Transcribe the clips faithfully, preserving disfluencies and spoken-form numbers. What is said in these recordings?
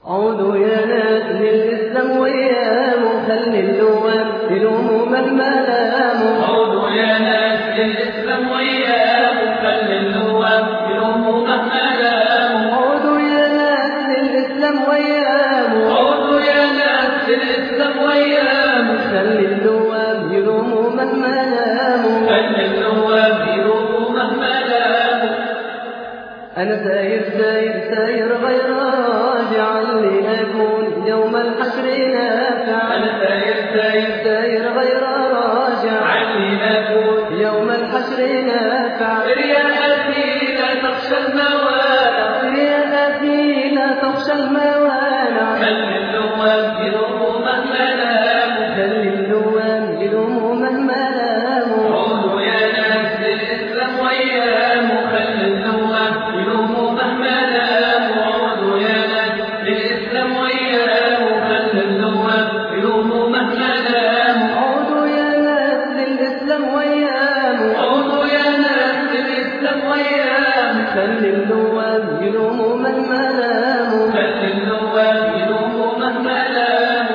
عودوا يا ناس للإسلام وياه خلي اللوم يلوموا من ملامه. عودوا يا ناس للإسلام وياه خلي اللوم يلوموا من ملامه. عودوا يا ناس للإسلام وياه عودوا يا ناس للإسلام وياه خلي اللوم يلوموا من ملامه. خلي اللوم يلوموا من ملامه. أنا ساير ساير ساير غير راجع لأكون يوم الحشر نافعا. أنا ساير ساير ساير غير راجع لأكون يوم الحشر نافعا. رياءتي لا تخشى الموانع. رياءتي لا تخشى الموانع. خلي اللوم يلوموا من ملامه. خلي اللوم يلوموا من ملامه. عودوا يا ناس للإسلام وياه خلي اللوم يلوموا من ملامه. عودوا يا ناس للإسلام وياه خلي اللوم يلوموا من ملامه. عودوا يا ناس للإسلام وياه عودوا يا ناس للإسلام وياه خلي اللوم يلوموا من ملامه. خلي اللوم يلوموا من ملامه.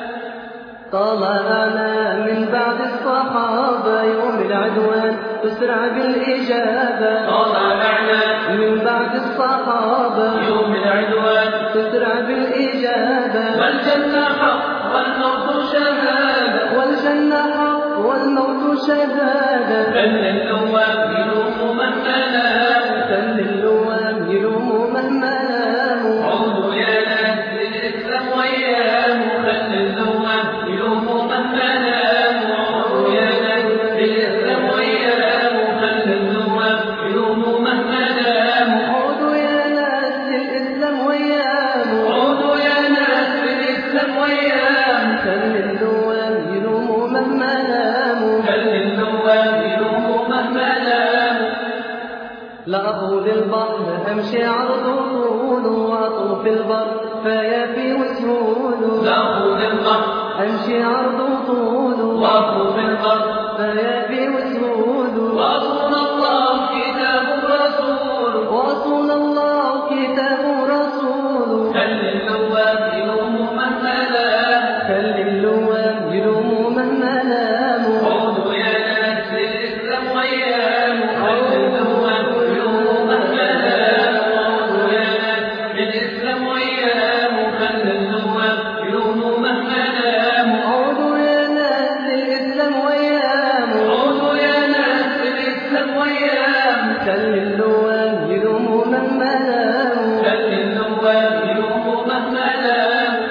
طلعنا من بعد الصحابة يوم العدوان تسرع بالإجابة. طلعنا من بعد الصحابة يوم العدوان تسرع بالإجابة. والجنة حق والموت شهادة. والجنة حق والموت شهادة. خلي اللوم يلوموا من ملامه. خلي اللوم يلوموا من ملامه. عودوا يا ناس للإسلام وياه خلي اللوم يلوموا من ملامه. عودوا يا ناس للإسلام وياه خلي اللوم يلوموا من ملامه. عودوا يا ناس للإسلام وياه عودوا يا ناس للإسلام وياه خلي اللوم يلوموا من ملامه. خلي اللوم يلوموا من ملامه. لأطول البحر أمشي عرض طول وأطوف البر فيافي وسهول. لأطول البحر أمشي عرض طول وأطوف البر فيافي وسهول. وأصون الله كتاب رسول. وأصون الله كتاب رسول. خلي اللوم يلوموا من ملامه. خلي اللوم يلوموا من ملامه. عودوا يا ناس للإسلام وياه خلي اللوم يلوموا من ملامه. عودوا يا ناس للإسلام وياه خلي اللوم يلوموا من ملامه. عودوا يا ناس للإسلام وياه عودوا يا ناس للإسلام وياه خلي اللوم يلوموا من ملامه. خلي اللوم يلوموا من ملامه.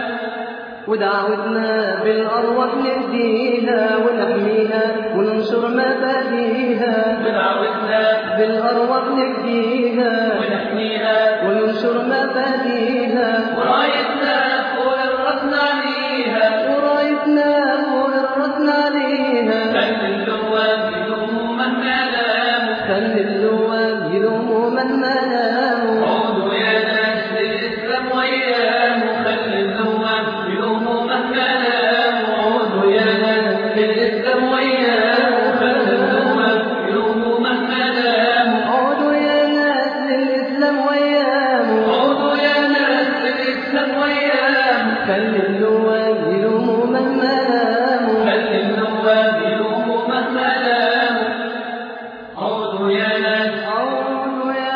ودعوتنا بالأرواح نديها ونحميها وننشر مبادئها. ودعوتنا بالأرواح نديها ونحميها وننشر مبادئها. ورايتنا فوق الرسم عليها. ورايتنا فوق الرسم عليها. خلي اللوم يلوموا من ملامه. خلي اللوم يلوموا من ملامه. عودوا يا ناس للإسلام وياه خلي اللوم يلوموا من ملامه. عودوا يا ناس للإسلام وياه خلي اللوم يلوموا من ملامه. عودوا يا ناس للإسلام وياه عودوا يا ناس للإسلام وياه خلي اللوم يلوموا من ملامه. خلي اللوم يلوموا من ملامه. عودوا يا ناس. عودوا يا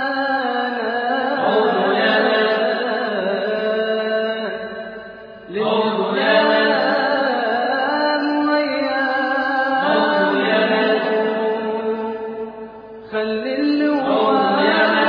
ناس عودوا يا ناس. عودوا يا ناس. للإسلام وياه عودوا يا ناس. خلي عودوا يا اللوم